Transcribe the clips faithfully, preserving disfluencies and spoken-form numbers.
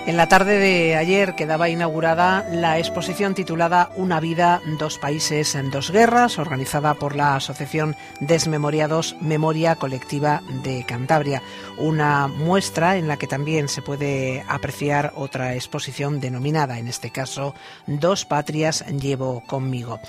En la tarde de ayer quedaba inaugurada la exposición titulada Una vida, dos países, dos guerras, organizada por la Asociación Desmemoriados Memoria Colectiva de Cantabria. Una muestra en la que también se puede apreciar otra exposición denominada, en este caso, Dos patrias llevo conmigo.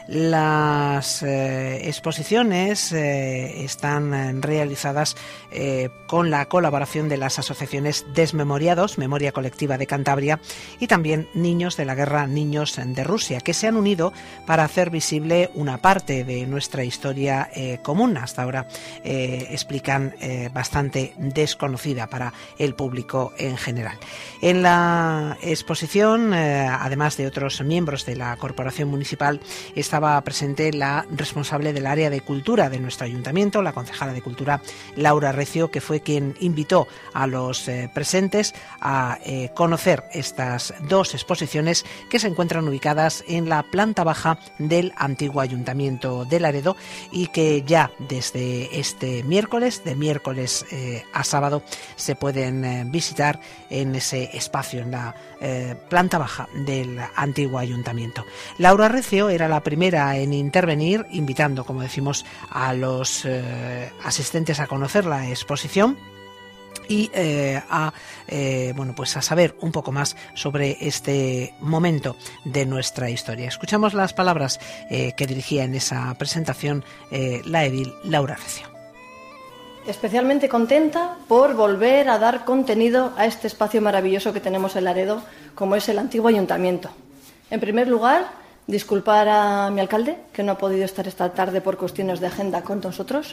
Las eh, exposiciones eh, están realizadas eh, con la colaboración de las asociaciones Desmemoriados, Memoria Colectiva de Cantabria, y también Niños de la Guerra, Niños de Rusia, que se han unido para hacer visible una parte de nuestra historia eh, común, hasta ahora eh, explican eh, bastante desconocida para el público en general. En la exposición, eh, además de otros miembros de la Corporación Municipal, estaba presente la responsable del área de cultura de nuestro ayuntamiento, la concejala de Cultura, Laura Recio, que fue quien invitó a los eh, presentes a eh, conocer estas dos exposiciones que se encuentran ubicadas en la planta baja del antiguo Ayuntamiento de Laredo y que ya desde este miércoles, de miércoles eh, a sábado, se pueden eh, visitar en ese espacio, en la eh, planta baja del antiguo Ayuntamiento. Laura Recio era la primera en intervenir, invitando, como decimos, a los eh, asistentes a conocer la exposición y eh, a eh, bueno pues a saber un poco más sobre este momento de nuestra historia. Escuchamos las palabras eh, que dirigía en esa presentación eh, la edil Laura Recio. Especialmente contenta por volver a dar contenido a este espacio maravilloso que tenemos en Laredo, como es el antiguo ayuntamiento. En primer lugar, disculpar a mi alcalde, que no ha podido estar esta tarde por cuestiones de agenda con nosotros.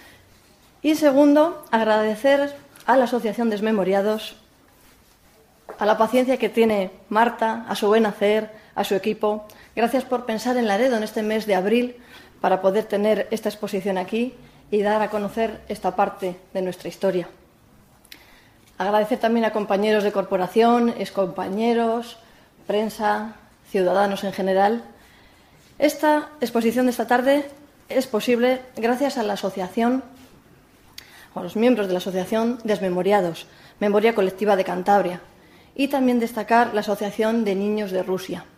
Y segundo, agradecer a la Asociación Desmemoriados, a la paciencia que tiene Marta, a su buen hacer, a su equipo. Gracias por pensar en Laredo en este mes de abril para poder tener esta exposición aquí y dar a conocer esta parte de nuestra historia. Agradecer también a compañeros de corporación, excompañeros, prensa, ciudadanos en general. Esta exposición de esta tarde es posible gracias a la asociación, a los miembros de la Asociación Desmemoriados, Memoria Colectiva de Cantabria, y también destacar la Asociación de Niños de Rusia.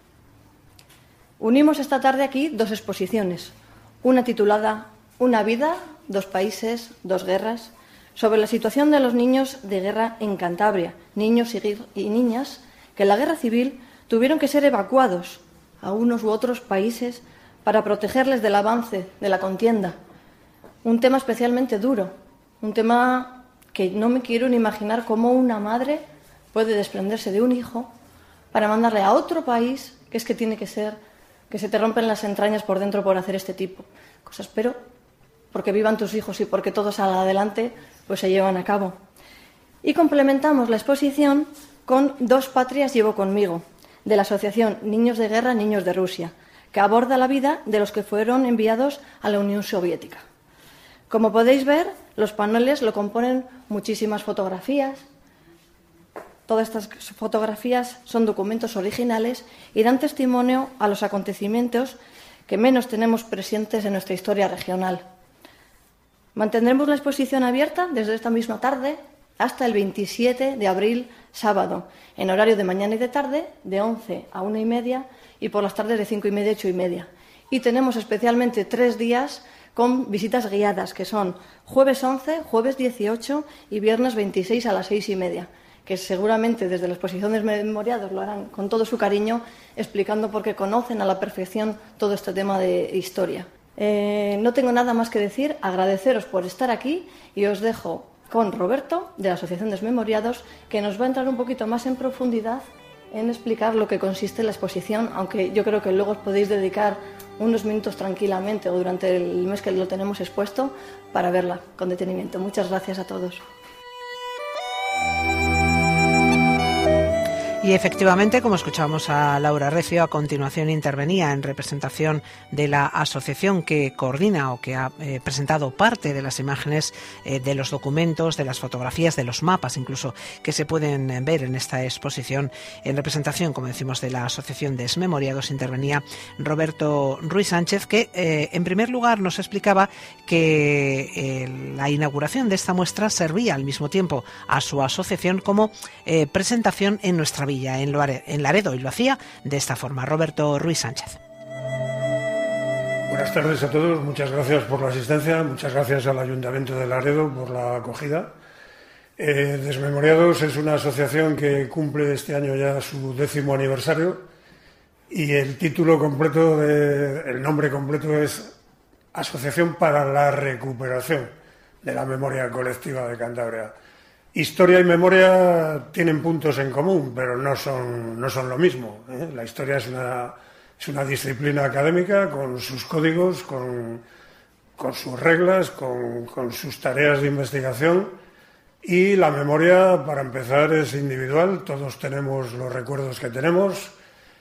Unimos esta tarde aquí dos exposiciones, una titulada Una vida, dos países, dos guerras, sobre la situación de los niños de guerra en Cantabria, niños y niñas que en la guerra civil tuvieron que ser evacuados a unos u otros países para protegerles del avance de la contienda. Un tema especialmente duro, un tema que no me quiero ni imaginar cómo una madre puede desprenderse de un hijo para mandarle a otro país, que es que tiene que ser, que se te rompen las entrañas por dentro por hacer este tipo de cosas. Pero porque vivan tus hijos y porque todo salga adelante, pues se llevan a cabo. Y complementamos la exposición con Dos patrias llevo conmigo, de la Asociación Niños de Guerra, Niños de Rusia, que aborda la vida de los que fueron enviados a la Unión Soviética. Como podéis ver, los paneles lo componen muchísimas fotografías. Todas estas fotografías son documentos originales y dan testimonio a los acontecimientos que menos tenemos presentes en nuestra historia regional. Mantendremos la exposición abierta desde esta misma tarde hasta el veintisiete de abril, sábado, en horario de mañana y de tarde, de once a una y media, y por las tardes de cinco y media a ocho y media. Y tenemos especialmente tres días con visitas guiadas, que son jueves once, jueves dieciocho y viernes veintiséis a las seis y media, que seguramente desde la exposición de Desmemoriados lo harán con todo su cariño, explicando porque conocen a la perfección todo este tema de historia. Eh, no tengo nada más que decir, agradeceros por estar aquí y os dejo con Roberto, de la Asociación Desmemoriados, que nos va a entrar un poquito más en profundidad en explicar lo que consiste la exposición, aunque yo creo que luego os podéis dedicar unos minutos tranquilamente o durante el mes que lo tenemos expuesto para verla con detenimiento. Muchas gracias a todos. Y efectivamente, como escuchábamos a Laura Recio, a continuación intervenía en representación de la asociación que coordina o que ha eh, presentado parte de las imágenes eh, de los documentos, de las fotografías, de los mapas incluso que se pueden ver en esta exposición. En representación, como decimos, de la asociación Desmemoriados, intervenía Roberto Ruiz Sánchez, que eh, en primer lugar nos explicaba que eh, la inauguración de esta muestra servía al mismo tiempo a su asociación como eh, presentación en nuestra villa, en Laredo, y lo hacía de esta forma. Roberto Ruiz Sánchez. Buenas tardes a todos, muchas gracias por la asistencia, muchas gracias al Ayuntamiento de Laredo por la acogida. Eh, Desmemoriados es una asociación que cumple este año ya su décimo aniversario y el título completo, de, el nombre completo es Asociación para la Recuperación de la Memoria Colectiva de Cantabria. Historia y memoria tienen puntos en común, pero no son, no son lo mismo, ¿eh? La historia es una, es una disciplina académica con sus códigos, con, con sus reglas, con, con sus tareas de investigación, y la memoria, para empezar, es individual. Todos tenemos los recuerdos que tenemos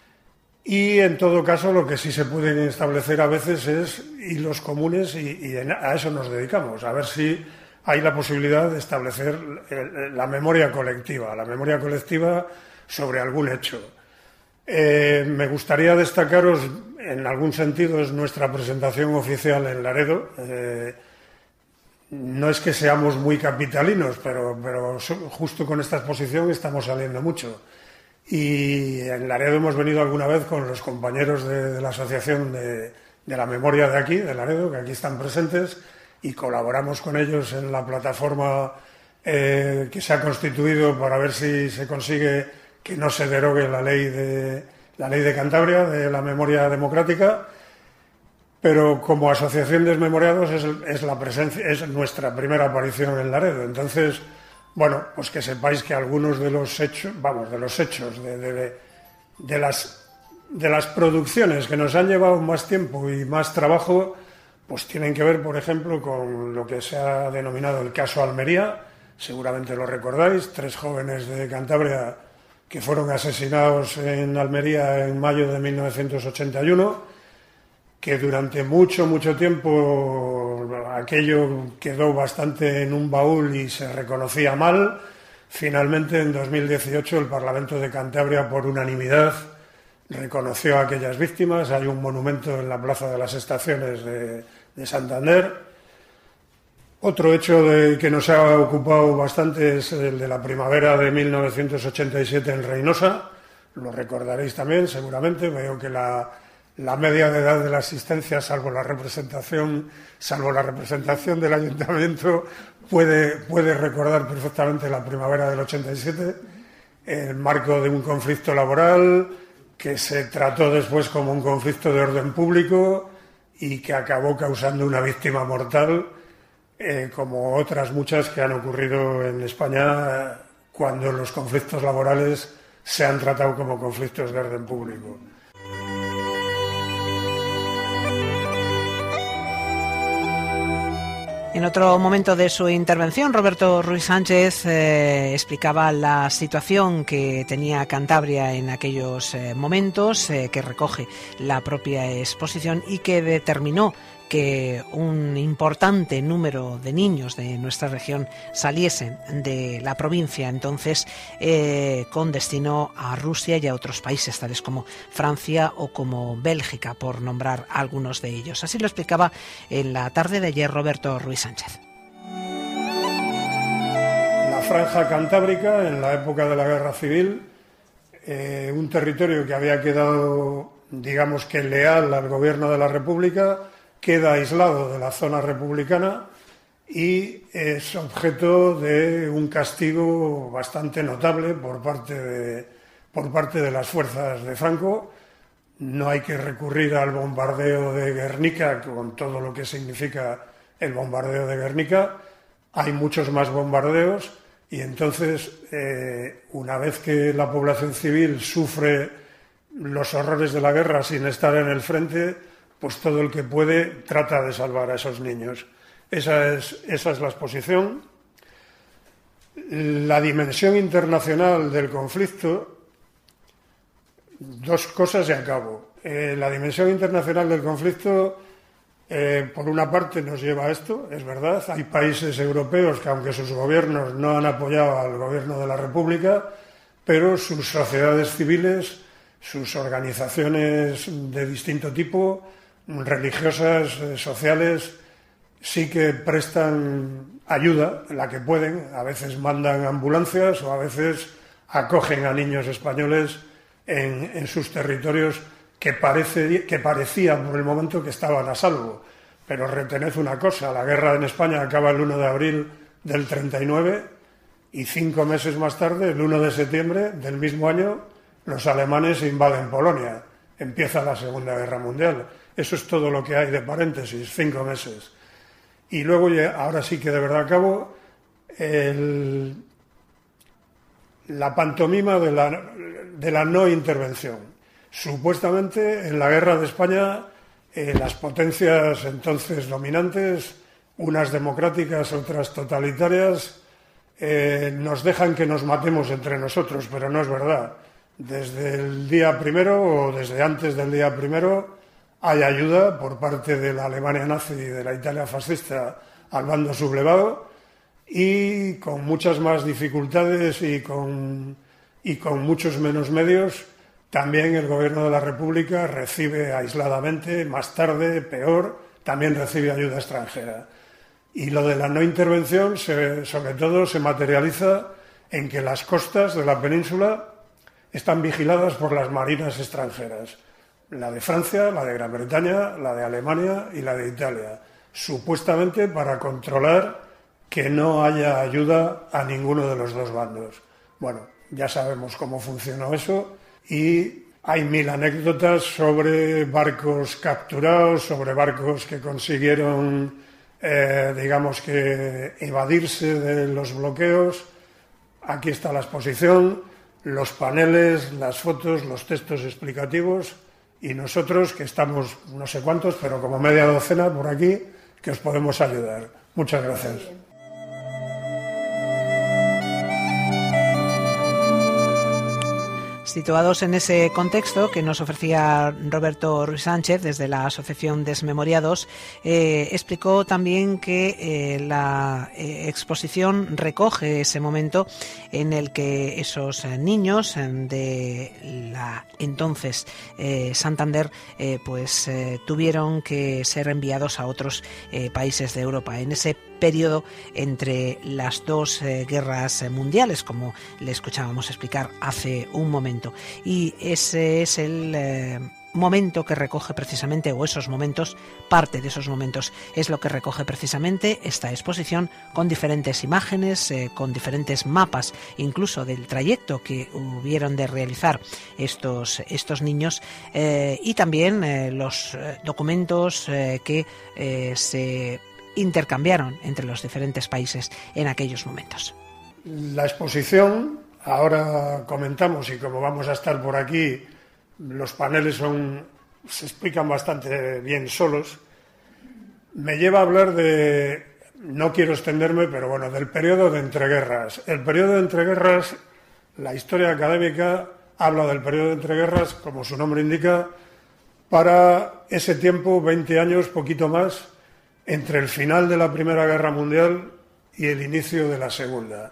y, en todo caso, lo que sí se pueden establecer a veces es hilos comunes y, y a eso nos dedicamos, a ver si hay la posibilidad de establecer la memoria colectiva, la memoria colectiva sobre algún hecho. Eh, me gustaría destacaros, en algún sentido, es nuestra presentación oficial en Laredo. Eh, no es que seamos muy capitalinos, pero, pero justo con esta exposición estamos saliendo mucho. Y en Laredo hemos venido alguna vez con los compañeros de, de la Asociación de, de la Memoria de aquí, de Laredo, que aquí están presentes, y colaboramos con ellos en la plataforma eh, que se ha constituido para ver si se consigue que no se derogue la ley de la ley de Cantabria de la memoria democrática, pero como asociación Desmemoriados es, es la presencia, es nuestra primera aparición en Laredo. Entonces, bueno, pues que sepáis que algunos de los hechos, vamos, de los hechos de, de, de, de las de las producciones que nos han llevado más tiempo y más trabajo, pues tienen que ver, por ejemplo, con lo que se ha denominado el caso Almería. Seguramente lo recordáis, tres jóvenes de Cantabria que fueron asesinados en Almería en mayo de mil novecientos ochenta y uno, que durante mucho, mucho tiempo aquello quedó bastante en un baúl y se reconocía mal. Finalmente, en dos mil dieciocho, el Parlamento de Cantabria, por unanimidad, reconoció a aquellas víctimas. Hay un monumento en la Plaza de las Estaciones de, de Santander. Otro hecho de, que nos ha ocupado bastante es el de la primavera de mil novecientos ochenta y siete en Reynosa. Lo recordaréis también, seguramente. Veo que la, la media de edad de la asistencia, salvo la representación, salvo la representación del Ayuntamiento, puede, puede recordar perfectamente la primavera del ochenta y siete, en el marco de un conflicto laboral que se trató después como un conflicto de orden público y que acabó causando una víctima mortal, eh, como otras muchas que han ocurrido en España cuando los conflictos laborales se han tratado como conflictos de orden público. En otro momento de su intervención, Roberto Ruiz Sánchez eh, explicaba la situación que tenía Cantabria en aquellos eh, momentos, eh, que recoge la propia exposición y que determinó que un importante número de niños de nuestra región saliesen de la provincia entonces eh, con destino a Rusia y a otros países tales como Francia o como Bélgica, por nombrar algunos de ellos. Así lo explicaba en la tarde de ayer Roberto Ruiz Sánchez. La franja cantábrica, en la época de la Guerra Civil, eh, un territorio que había quedado, digamos que leal al gobierno de la República, queda aislado de la zona republicana y es objeto de un castigo bastante notable por parte de, por parte de las fuerzas de Franco. No hay que recurrir al bombardeo de Guernica, con todo lo que significa el bombardeo de Guernica. Hay muchos más bombardeos y entonces, eh, una vez que la población civil sufre los horrores de la guerra sin estar en el frente, pues todo el que puede trata de salvar a esos niños. Esa es, esa es la exposición. La dimensión internacional del conflicto Dos cosas y acabo. Eh, la dimensión internacional del conflicto, eh, por una parte, nos lleva a esto, es verdad. Hay países europeos que, aunque sus gobiernos no han apoyado al gobierno de la República, pero sus sociedades civiles, sus organizaciones de distinto tipo, religiosas, eh, sociales, sí que prestan ayuda, la que pueden. A veces mandan ambulancias o a veces acogen a niños españoles en, en sus territorios que, parece, que parecía por el momento que estaban a salvo. Pero retened una cosa, la guerra en España acaba el uno de abril del treinta y nueve y cinco meses más tarde, el uno de septiembre del mismo año, los alemanes invaden Polonia. Empieza la Segunda Guerra Mundial. Eso es todo lo que hay de paréntesis, cinco meses. Y luego, ahora sí que de verdad acabo, el, la pantomima de la, de la no intervención. Supuestamente, en la guerra de España, eh, las potencias entonces dominantes, unas democráticas, otras totalitarias, eh, nos dejan que nos matemos entre nosotros, pero no es verdad. Desde el día primero o desde antes del día primero hay ayuda por parte de la Alemania nazi y de la Italia fascista al bando sublevado, y con muchas más dificultades y con, y con muchos menos medios, también el Gobierno de la República recibe aisladamente, más tarde, peor, también recibe ayuda extranjera. Y lo de la no intervención, se, sobre todo, se materializa en que las costas de la península están vigiladas por las marinas extranjeras. La de Francia, la de Gran Bretaña, la de Alemania y la de Italia, supuestamente para controlar que no haya ayuda a ninguno de los dos bandos. Bueno, ya sabemos cómo funcionó eso y hay mil anécdotas sobre barcos capturados, sobre barcos que consiguieron, eh, digamos que, evadirse de los bloqueos. Aquí está la exposición, los paneles, las fotos, los textos explicativos. Y nosotros, que estamos no sé cuántos, pero como media docena por aquí, que os podemos ayudar. Muchas gracias. Situados en ese contexto que nos ofrecía Roberto Ruiz Sánchez desde la Asociación Desmemoriados, eh, explicó también que eh, la eh, exposición recoge ese momento en el que esos eh, niños de la entonces eh, Santander eh, pues eh, tuvieron que ser enviados a otros eh, países de Europa. En ese periodo entre las dos eh, guerras mundiales, como le escuchábamos explicar hace un momento. Y ese es el eh, momento que recoge precisamente, o esos momentos, parte de esos momentos, es lo que recoge precisamente esta exposición, con diferentes imágenes, eh, con diferentes mapas, incluso del trayecto que hubieron de realizar estos, estos niños, eh, y también eh, los eh, documentos eh, que eh, se intercambiaron entre los diferentes países en aquellos momentos. La exposición, ahora comentamos, y como vamos a estar por aquí, los paneles son, se explican bastante bien solos, me lleva a hablar de, no quiero extenderme, pero bueno, del periodo de entreguerras. El periodo de entreguerras, la historia académica habla del periodo de entreguerras, como su nombre indica, para ese tiempo, veinte años, poquito más, entre el final de la Primera Guerra Mundial y el inicio de la Segunda.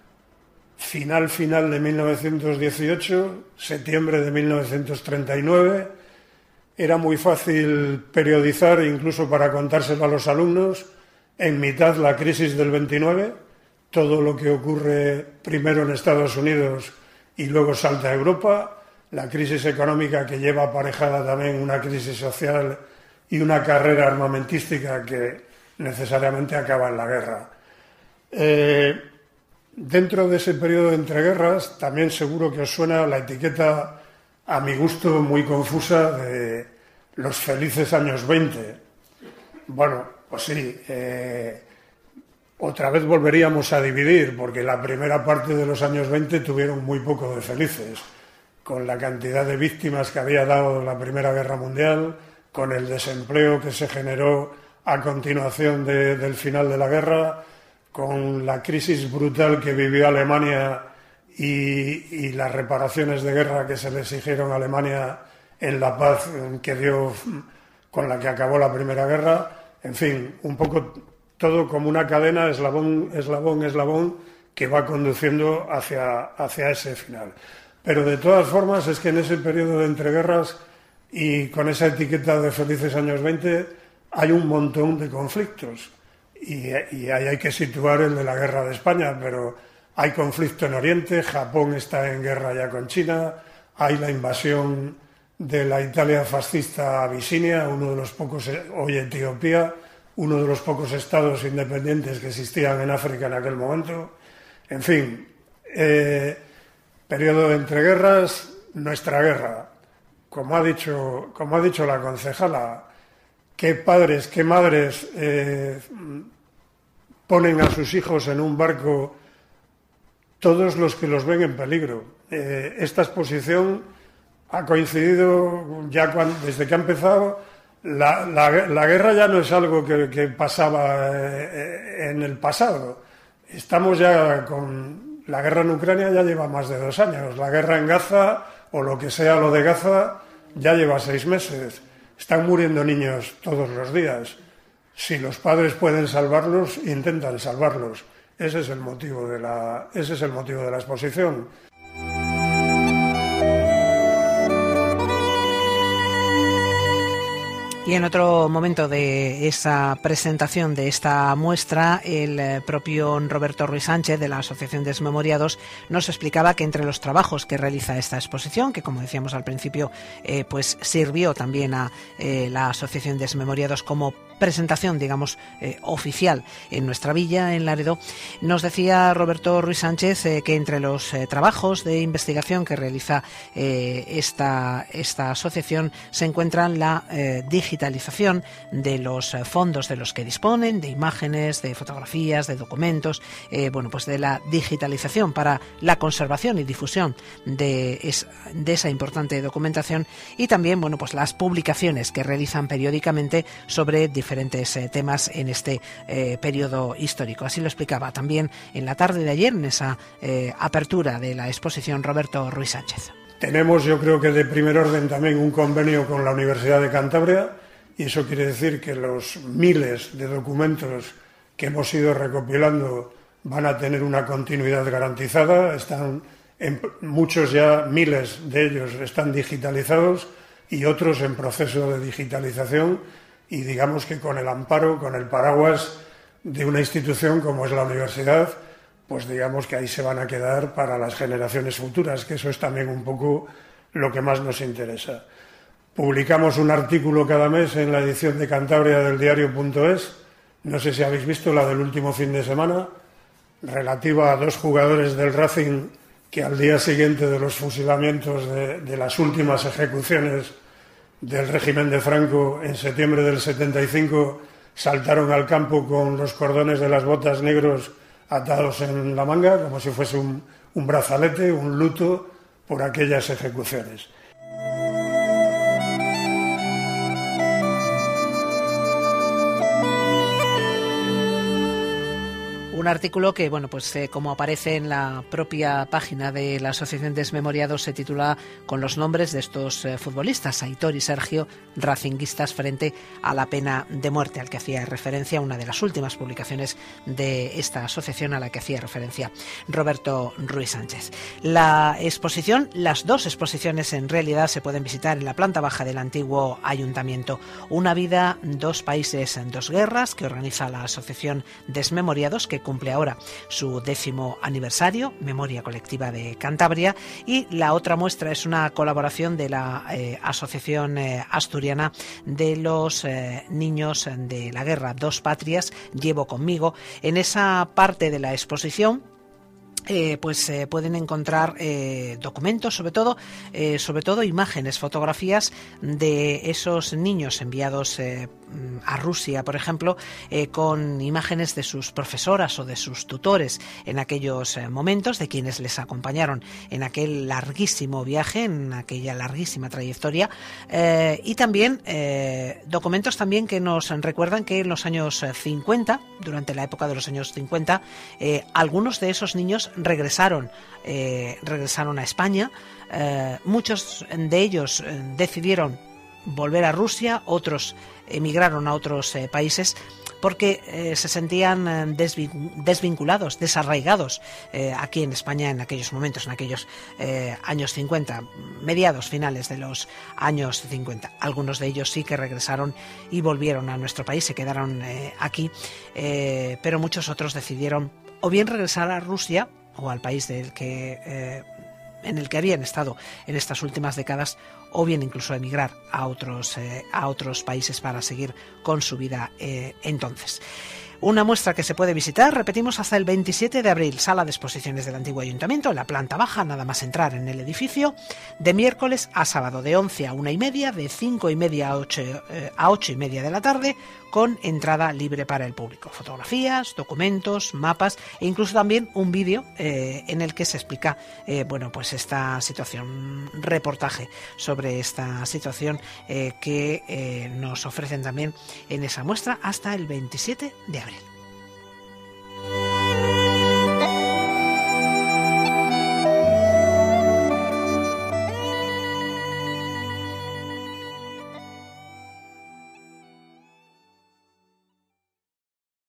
Final, final de mil novecientos dieciocho, septiembre de mil novecientos treinta y nueve. Era muy fácil periodizar, incluso para contárselo a los alumnos. En mitad, la crisis del veintinueve, todo lo que ocurre primero en Estados Unidos y luego salta a Europa. La crisis económica, que lleva aparejada también una crisis social y una carrera armamentística que necesariamente acaba en la guerra. Eh, dentro de ese periodo de entreguerras, también seguro que os suena la etiqueta, a mi gusto, muy confusa, de los felices años veinte. Bueno, pues sí, eh, otra vez volveríamos a dividir, porque la primera parte de los años veinte tuvieron muy poco de felices, con la cantidad de víctimas que había dado la Primera Guerra Mundial, con el desempleo que se generó a continuación de, del final de la guerra, con la crisis brutal que vivió Alemania y, y las reparaciones de guerra que se le exigieron a Alemania en la paz que dio, con la que acabó la Primera Guerra. En fin, un poco todo como una cadena, eslabón, eslabón, eslabón, que va conduciendo hacia, hacia ese final. Pero de todas formas es que en ese periodo de entreguerras y con esa etiqueta de felices años veinte hay un montón de conflictos. Y, y ahí hay que situar el de la guerra de España, pero hay conflicto en Oriente, Japón está en guerra ya con China, hay la invasión de la Italia fascista a Abisinia, uno de los pocos, hoy Etiopía, uno de los pocos estados independientes que existían en África en aquel momento. En fin, eh, periodo de entreguerras, nuestra guerra. Como ha dicho, como ha dicho la concejala, qué padres, qué madres eh, ponen a sus hijos en un barco, todos los que los ven en peligro. Eh, esta exposición ha coincidido ya cuando, desde que ha empezado. La, la, la guerra ya no es algo que, que pasaba eh, en el pasado. Estamos ya con la guerra en Ucrania, ya lleva más de dos años. La guerra en Gaza, o lo que sea lo de Gaza, ya lleva seis meses. Están muriendo niños todos los días. Si los padres pueden salvarlos, intentan salvarlos. Ese es el motivo de la, ese es el motivo de la exposición. Y en otro momento de esa presentación de esta muestra, el propio Roberto Ruiz Sánchez, de la Asociación Desmemoriados, nos explicaba que entre los trabajos que realiza esta exposición, que como decíamos al principio, eh, pues sirvió también a eh, la Asociación Desmemoriados como presentación, digamos, eh, oficial en nuestra villa, en Laredo, nos decía Roberto Ruiz Sánchez eh, que entre los eh, trabajos de investigación que realiza eh, esta, esta asociación se encuentran la eh, digitalización de los eh, fondos de los que disponen, de imágenes, de fotografías, de documentos, eh, bueno, pues de la digitalización para la conservación y difusión de, es, de esa importante documentación, y también, bueno, pues las publicaciones que realizan periódicamente sobre diferentes eh, temas en este eh, periodo histórico. Así lo explicaba también en la tarde de ayer, en esa eh, apertura de la exposición, Roberto Ruiz Sánchez. Tenemos, yo creo que de primer orden también, un convenio con la Universidad de Cantabria, y eso quiere decir que los miles de documentos que hemos ido recopilando van a tener una continuidad garantizada. Están en, muchos ya, miles de ellos están digitalizados y otros en proceso de digitalización, y digamos que con el amparo, con el paraguas de una institución como es la universidad, pues digamos que ahí se van a quedar para las generaciones futuras, que eso es también un poco lo que más nos interesa. Publicamos un artículo cada mes en la edición de Cantabria del diario punto es, no sé si habéis visto la del último fin de semana, relativa a dos jugadores del Racing que al día siguiente de los fusilamientos de, de las últimas ejecuciones del régimen de Franco en septiembre del setenta y cinco saltaron al campo con los cordones de las botas negros atados en la manga, como si fuese un, un brazalete, un luto por aquellas ejecuciones. Un artículo que, bueno, pues eh, como aparece en la propia página de la Asociación Desmemoriados, se titula con los nombres de estos eh, futbolistas, Aitor y Sergio, racinguistas frente a la pena de muerte, al que hacía referencia, una de las últimas publicaciones de esta asociación a la que hacía referencia Roberto Ruiz Sánchez. La exposición, las dos exposiciones en realidad, se pueden visitar en la planta baja del antiguo ayuntamiento. Una vida, dos países, dos guerras, que organiza la Asociación Desmemoriados, que cumple ahora su décimo aniversario, Memoria Colectiva de Cantabria, y la otra muestra es una colaboración de la eh, Asociación eh, Asturiana de los eh, Niños de la Guerra, Dos Patrias, Llevo Conmigo. En esa parte de la exposición Eh, pues eh, pueden encontrar eh, documentos, sobre todo, eh, sobre todo imágenes, fotografías de esos niños enviados eh, a Rusia, por ejemplo, eh, con imágenes de sus profesoras o de sus tutores en aquellos eh, momentos, de quienes les acompañaron en aquel larguísimo viaje, en aquella larguísima trayectoria, eh, y también eh, documentos también que nos recuerdan que en los años cincuenta, durante la época de los años cincuenta, eh, algunos de esos niños regresaron, eh, regresaron a España. Eh, muchos de ellos eh, decidieron volver a Rusia, otros emigraron a otros eh, países porque eh, se sentían eh, desvin- desvinculados, desarraigados eh, aquí en España en aquellos momentos, en aquellos eh, años cincuenta, mediados, finales de los años cincuenta. Algunos de ellos sí que regresaron y volvieron a nuestro país, se quedaron eh, aquí, eh, pero muchos otros decidieron o bien regresar a Rusia o al país del que... Eh, en el que habían estado en estas últimas décadas, o bien incluso emigrar a otros, eh, a otros países para seguir con su vida eh, entonces. Una muestra que se puede visitar, repetimos, hasta el veintisiete de abril, sala de exposiciones del antiguo ayuntamiento, en la planta baja, nada más entrar en el edificio, de miércoles a sábado, de once a una y media, de cinco y media a ocho, eh, a ocho y media de la tarde, con entrada libre para el público. Fotografías, documentos, mapas e incluso también un vídeo eh, en el que se explica eh, bueno, pues esta situación, un reportaje sobre esta situación eh, que eh, nos ofrecen también en esa muestra hasta el veintisiete de abril.